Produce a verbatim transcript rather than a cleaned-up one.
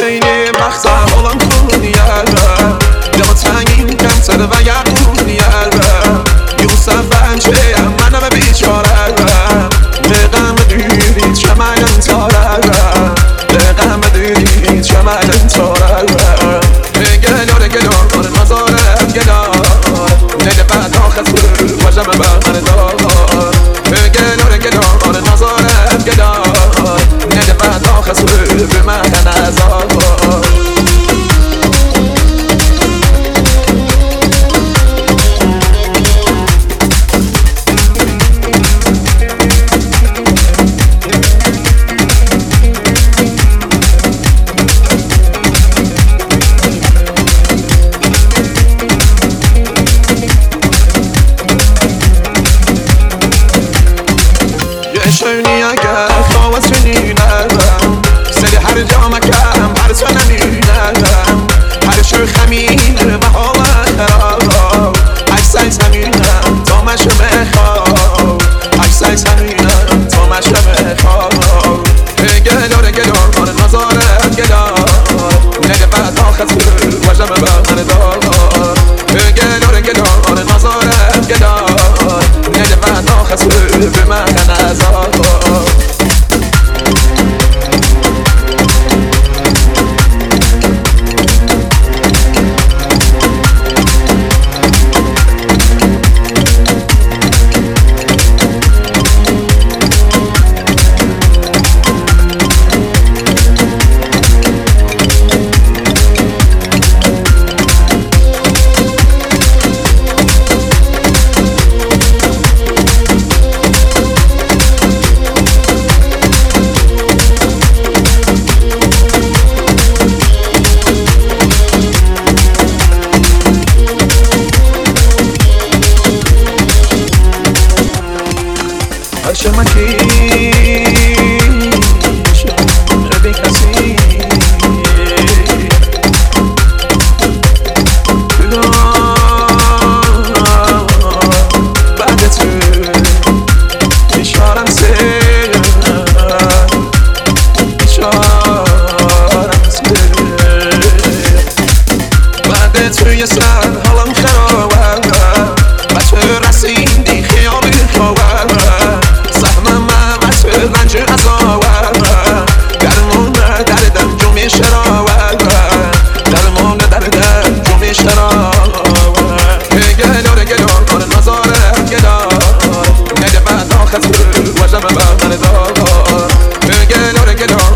خیلی مخزن حالم خونی یاره دلم تنگین کمتر و یقونی یاره یوسف بنچه منم بیچاره به غم دیدید چه من تاره به غم دیدید چه من تاره گلار گلار نظارت گلار نده بعد آخر سر وجم بر من دار گلار گلار نظارت گلار نده بعد آخر سر به من نظار شونی اگر خواهد شنی ندم سری هر جا مکم هر تو نمی ندم هر شو خمین به حالت خراب اکسای زمینم تا مشو بخواب اکسای زمینم تا مشو بخواب گلار گلار نظارت گلار نده بعد آخر سر وجم بر من دار گلار گلار نظارت گلار نده بعد آخر سر به من نظار هرچه من کیش بی کسی بعد تو بیشارم سه بیشارم سه بعد تو یه سر حالم خرابه بچه رسیدی خیالی خوابه رنج ازاور درمون دردم جمعی شراور درمون دردم جمعی شراور گلار گلار کار نظارت گلار نده بعد آخر سر وجم بر من دار گلار گلار